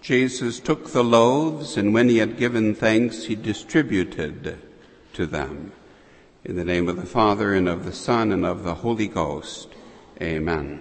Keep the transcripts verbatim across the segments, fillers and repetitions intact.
Jesus took the loaves, and when he had given thanks, he distributed to them. In the name of the Father, and of the Son, and of the Holy Ghost. Amen.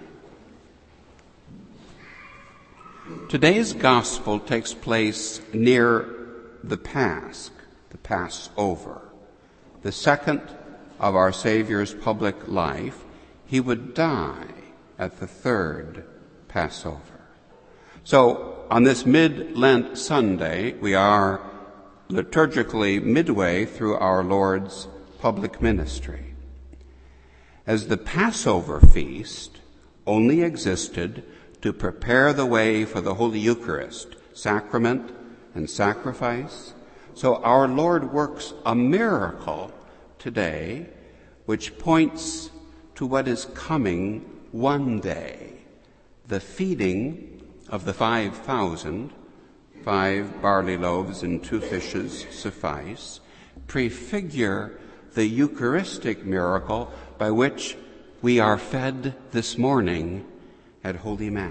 Today's gospel takes place near the Pasch, the Passover, the second of our Savior's public life. He would die at the third Passover. So, on this mid-Lent Sunday, we are liturgically midway through our Lord's public ministry. As the Passover feast only existed to prepare the way for the Holy Eucharist, sacrament and sacrifice, so our Lord works a miracle today which points to what is coming one day, the feeding of the five thousand, five barley loaves and two fishes suffice, prefigure the Eucharistic miracle by which we are fed this morning at Holy Mass.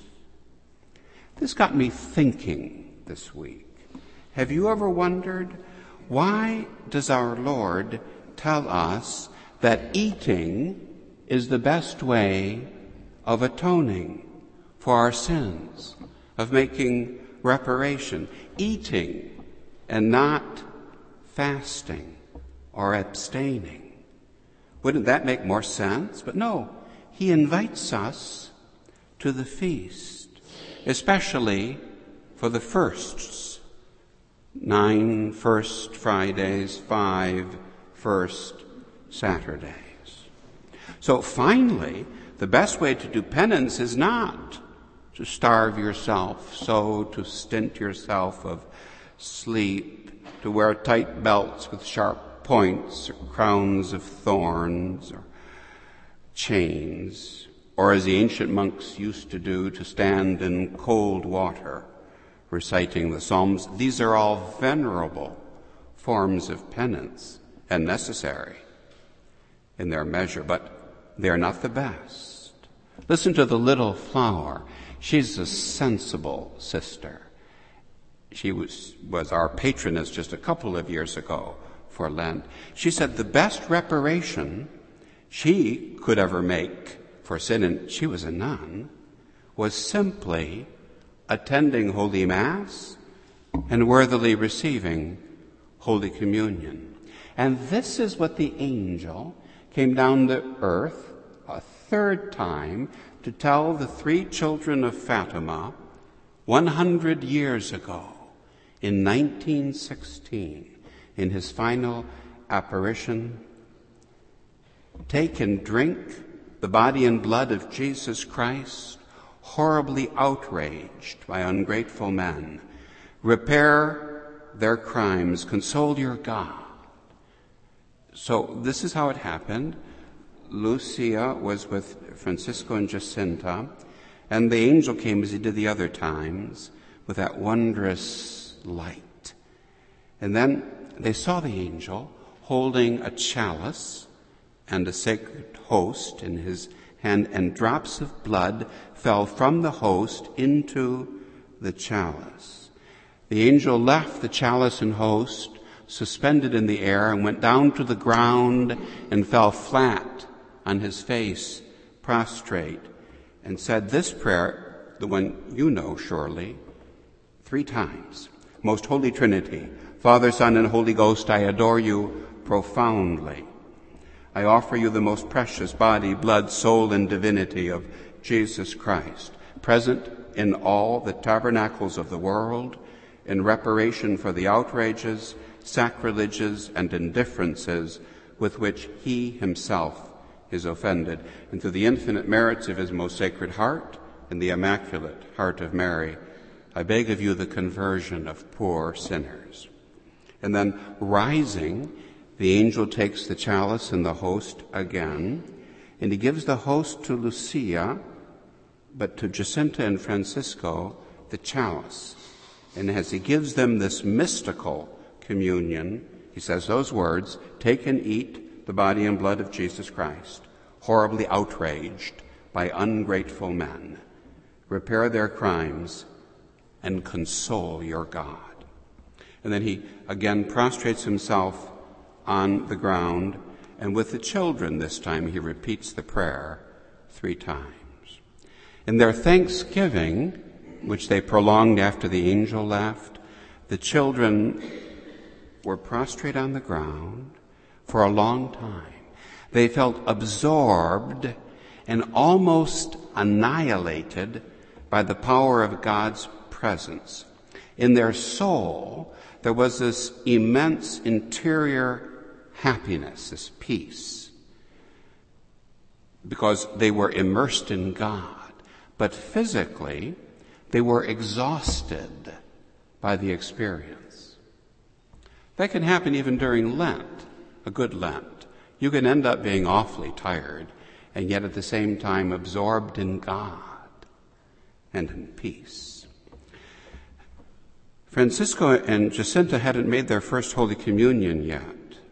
This got me thinking this week. Have you ever wondered, why does our Lord tell us that eating is the best way of atoning for our sins, of making reparation, eating and not fasting or abstaining? Wouldn't that make more sense? But no, he invites us to the feast, especially for the firsts, nine first Fridays, five first Saturdays. So finally, the best way to do penance is not to starve yourself, so to stint yourself of sleep, to wear tight belts with sharp points or crowns of thorns or chains, or as the ancient monks used to do, to stand in cold water reciting the Psalms. These are all venerable forms of penance and necessary in their measure, but they're not the best. Listen to the little flower. She's a sensible sister. She was, was our patroness just a couple of years ago for Lent. She said the best reparation she could ever make for sin, and she was a nun, was simply attending Holy Mass and worthily receiving Holy Communion. And this is what the angel came down to earth a third time to tell the three children of Fatima one hundred years ago in nineteen sixteen in his final apparition. Take and drink the body and blood of Jesus Christ, horribly outraged by ungrateful men. Repair their crimes, console your God. So this is how it happened. Lucia was with Francisco and Jacinta, and the angel came as he did the other times with that wondrous light. And then they saw the angel holding a chalice and a sacred host in his hand, and drops of blood fell from the host into the chalice. The angel left the chalice and host suspended in the air and went down to the ground and fell flat on his face, prostrate, and said this prayer, the one you know surely, three times. Most Holy Trinity, Father, Son, and Holy Ghost, I adore you profoundly. I offer you the most precious body, blood, soul, and divinity of Jesus Christ, present in all the tabernacles of the world, in reparation for the outrages, sacrileges, and indifferences with which he himself is offended, and through the infinite merits of his most sacred heart and the immaculate heart of Mary, I beg of you the conversion of poor sinners. And then rising, the angel takes the chalice and the host again, and he gives the host to Lucia, but to Jacinta and Francisco the chalice. And as he gives them this mystical communion, he says those words, take and eat the body and blood of Jesus Christ, horribly outraged by ungrateful men. Repair their crimes and console your God. And then he again prostrates himself on the ground, and with the children this time he repeats the prayer three times. In their thanksgiving, which they prolonged after the angel left, the children were prostrate on the ground for a long time. They felt absorbed and almost annihilated by the power of God's presence. In their soul, there was this immense interior happiness, this peace, because they were immersed in God. But physically, they were exhausted by the experience. That can happen even during Lent, a good Lent. You can end up being awfully tired, and yet at the same time absorbed in God and in peace. Francisco and Jacinta hadn't made their first Holy Communion yet.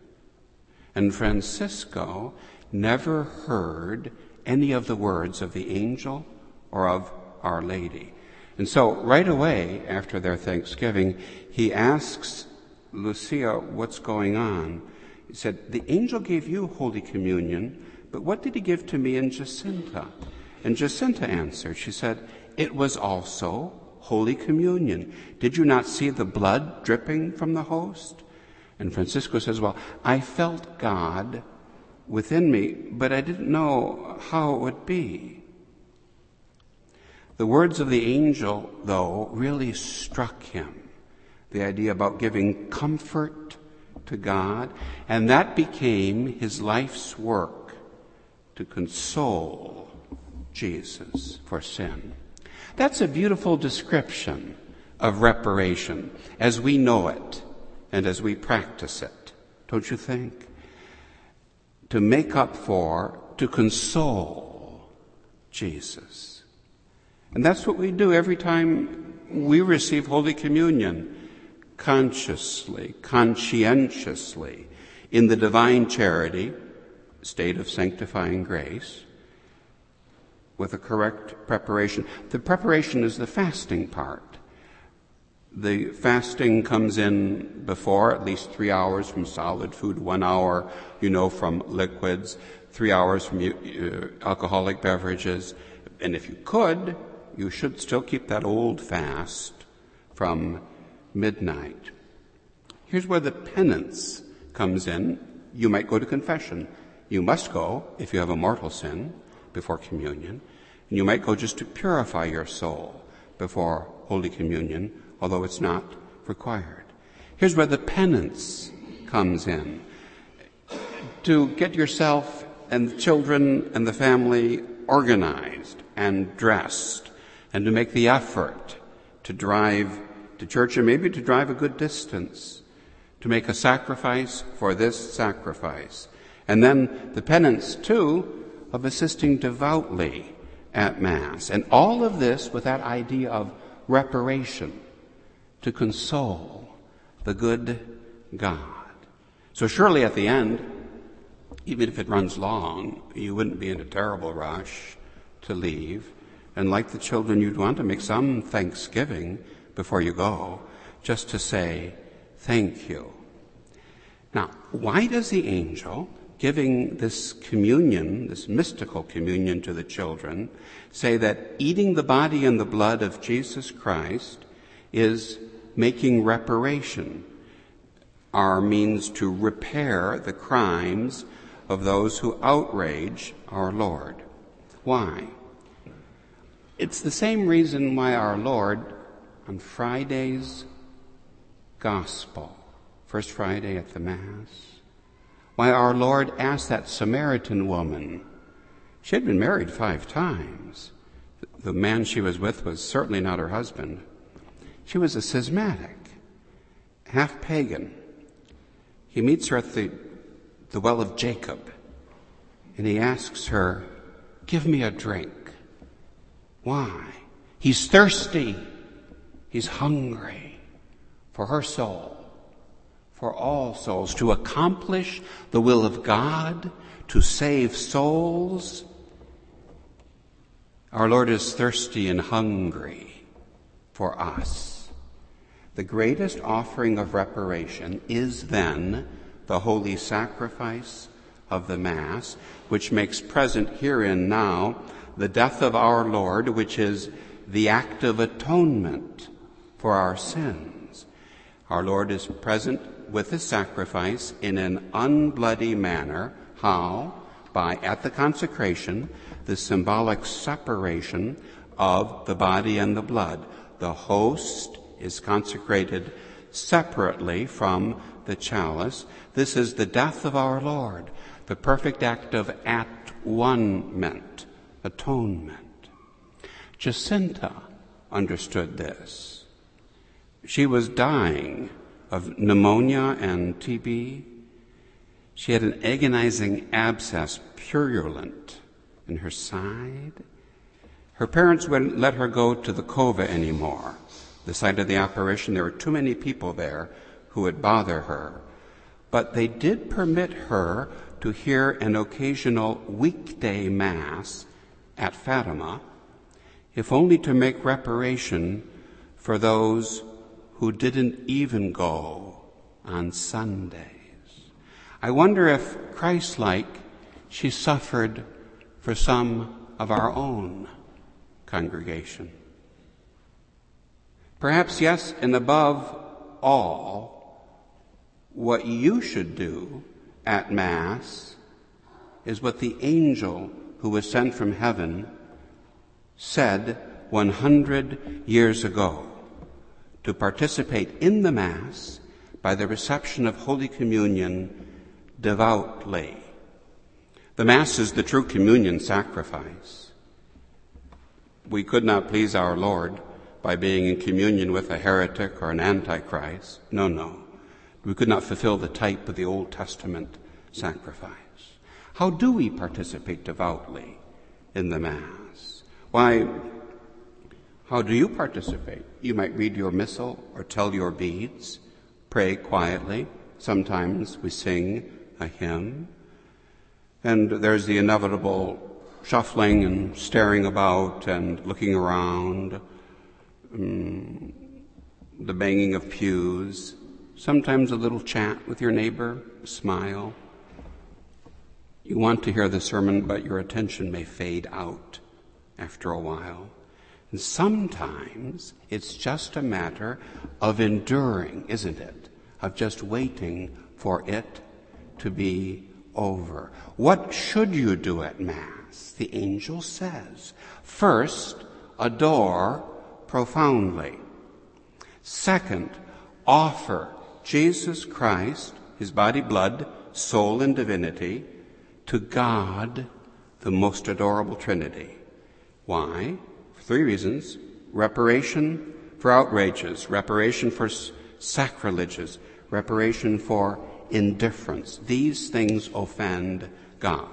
And Francisco never heard any of the words of the angel or of Our Lady. And so right away after their Thanksgiving, he asks Lucia what's going on. He said, the angel gave you Holy Communion, but what did he give to me and Jacinta? And Jacinta answered, she said, it was also Holy Communion. Did you not see the blood dripping from the host? And Francisco says, well, I felt God within me, but I didn't know how it would be. The words of the angel, though, really struck him. The idea about giving comfort to God, and that became his life's work to console Jesus for sin. That's a beautiful description of reparation as we know it and as we practice it, don't you think? To make up for, to console Jesus. And that's what we do every time we receive Holy Communion, consciously, conscientiously, in the divine charity, state of sanctifying grace, with a correct preparation. The preparation is the fasting part. The fasting comes in before, at least three hours from solid food, one hour, you know, from liquids, three hours from uh, alcoholic beverages. And if you could, you should still keep that old fast from midnight. Here's where the penance comes in. You might go to confession. You must go if you have a mortal sin before communion. And you might go just to purify your soul before Holy Communion, although it's not required. Here's where the penance comes in. To get yourself and the children and the family organized and dressed, and to make the effort to drive to church, and maybe to drive a good distance, to make a sacrifice for this sacrifice. And then the penance, too, of assisting devoutly at Mass. And all of this with that idea of reparation, to console the good God. So surely at the end, even if it runs long, you wouldn't be in a terrible rush to leave. And like the children, you'd want to make some thanksgiving before you go, just to say thank you. Now, why does the angel, giving this communion, this mystical communion to the children, say that eating the body and the blood of Jesus Christ is making reparation, our means to repair the crimes of those who outrage our Lord? Why? It's the same reason why our Lord, on Friday's Gospel, First Friday at the Mass, why our Lord asked that Samaritan woman, she had been married five times. The man she was with was certainly not her husband. She was a schismatic, half pagan. He meets her at the, the well of Jacob, and he asks her, give me a drink. Why? He's thirsty. He's hungry for her soul, for all souls, to accomplish the will of God, to save souls. Our Lord is thirsty and hungry for for us. The greatest offering of reparation is then the holy sacrifice of the Mass, which makes present herein now the death of our Lord, which is the act of atonement for our sins. Our Lord is present with his sacrifice in an unbloody manner. How? By, at the consecration, the symbolic separation of the body and the blood. The host is consecrated separately from the chalice. This is the death of our Lord, the perfect act of at-one-ment, atonement. Jacinta understood this. She was dying of pneumonia and T B. She had an agonizing abscess, purulent, in her side. Her parents wouldn't let her go to the cova anymore. The site of the operation, there were too many people there who would bother her. But they did permit her to hear an occasional weekday Mass at Fatima, if only to make reparation for those who didn't even go on Sundays. I wonder if, Christ-like, she suffered for some of our own congregation. Perhaps, yes, and above all, what you should do at Mass is what the angel who was sent from heaven said one hundred years ago, to participate in the Mass by the reception of Holy Communion devoutly. The Mass is the true communion sacrifice. We could not please our Lord by being in communion with a heretic or an antichrist. No, no. We could not fulfill the type of the Old Testament sacrifice. How do we participate devoutly in the Mass? Why, how do you participate? You might read your missal or tell your beads, pray quietly. Sometimes we sing a hymn. And there's the inevitable shuffling and staring about and looking around, um, the banging of pews, sometimes a little chat with your neighbor, a smile. You want to hear the sermon, but your attention may fade out after a while. And sometimes it's just a matter of enduring, isn't it? Of just waiting for it to be over. What should you do at Mass? The angel says, first, adore profoundly. Second, offer Jesus Christ, his body, blood, soul, and divinity, to God, the most adorable Trinity. Why? For three reasons. Reparation for outrages, reparation for sacrileges, reparation for indifference. These things offend God.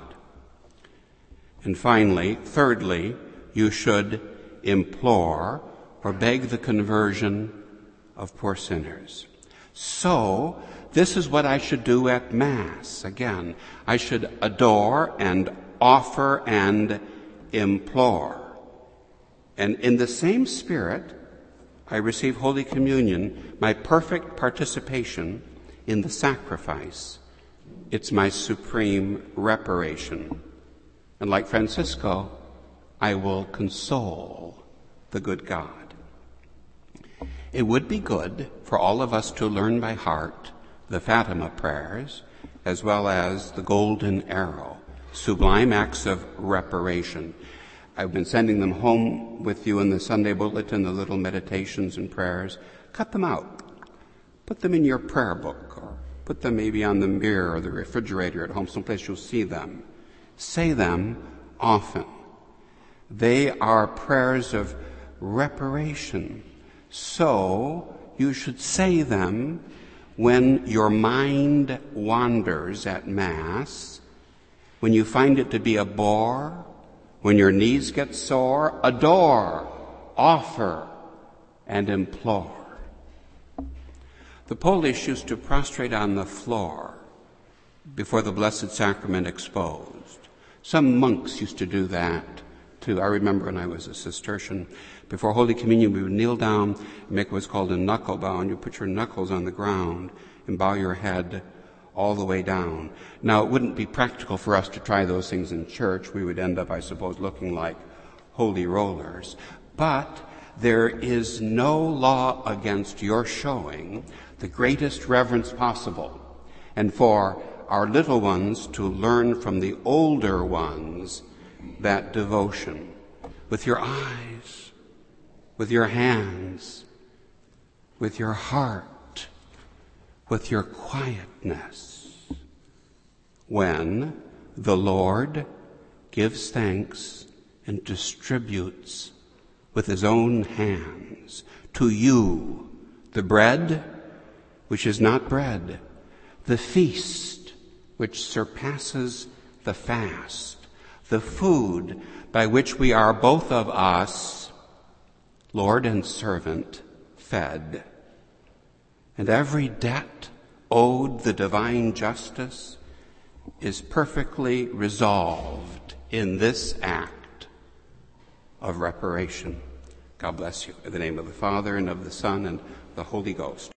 And finally, thirdly, you should implore or beg the conversion of poor sinners. So, this is what I should do at Mass. Again, I should adore and offer and implore. And in the same spirit, I receive Holy Communion, my perfect participation in the sacrifice. It's my supreme reparation. And like Francisco, I will console the good God. It would be good for all of us to learn by heart the Fatima prayers, as well as the Golden Arrow, sublime acts of reparation. I've been sending them home with you in the Sunday bulletin, the little meditations and prayers. Cut them out. Put them in your prayer book, or put them maybe on the mirror or the refrigerator at home, someplace you'll see them. Say them often. They are prayers of reparation. So you should say them when your mind wanders at Mass, when you find it to be a bore, when your knees get sore. Adore, offer, and implore. The Polish used to prostrate on the floor before the Blessed Sacrament exposed. Some monks used to do that too. I remember when I was a Cistercian. before Holy Communion, we would kneel down and make what's called a knuckle bow, and you put your knuckles on the ground and bow your head all the way down. Now, it wouldn't be practical for us to try those things in church. We would end up, I suppose, looking like holy rollers. But there is no law against your showing the greatest reverence possible, and for our little ones to learn from the older ones that devotion with your eyes, with your hands, with your heart, with your quietness. When the Lord gives thanks and distributes with his own hands to you the bread, which is not bread, the feast, which surpasses the fast, the food by which we are both of us, Lord and servant, fed. And every debt owed the divine justice is perfectly resolved in this act of reparation. God bless you. In the name of the Father, and of the Son, and the Holy Ghost.